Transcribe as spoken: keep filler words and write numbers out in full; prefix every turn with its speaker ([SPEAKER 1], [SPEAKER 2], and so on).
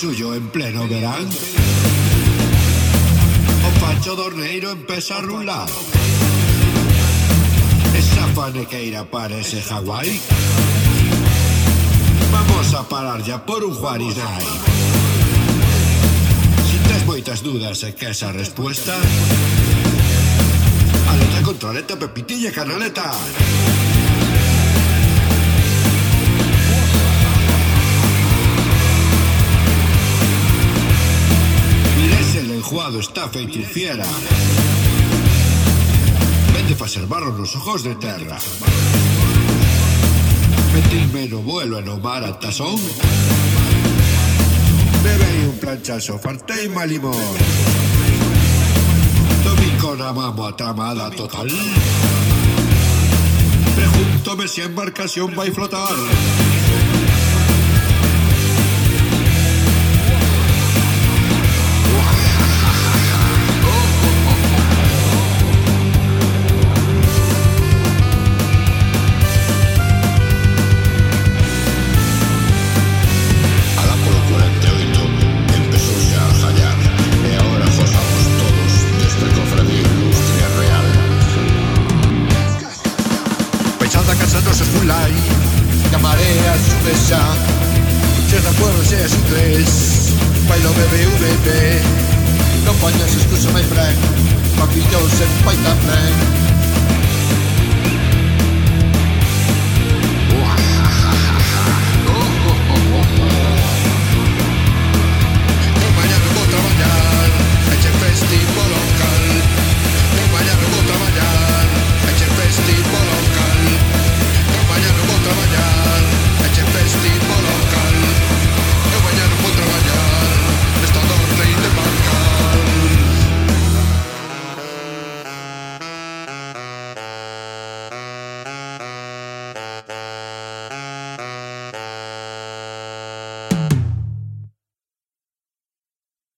[SPEAKER 1] suyo en pleno verán. O Pancho Dorneiro empeza a rular. Esa fanequeira parece Hawái. Vamos a parar ya por un Juarisnai. Si tes moitas dudas e que esa respuesta, aleta controleta, pepitilla, canaleta. Mires el enjuado está feito fiera. Vende facer barro nos ojos de terra. Metíme no vuelo e no mar a tazón. Bebei un planchazo, fartei mal limón. Domingo na mamo a tramada total. Pregúntome si a embarcación vai flotar. Se de acuerdo sea su tres. Bailo B B V P. No poñas excusa, my friend. Papillos en pai tamén.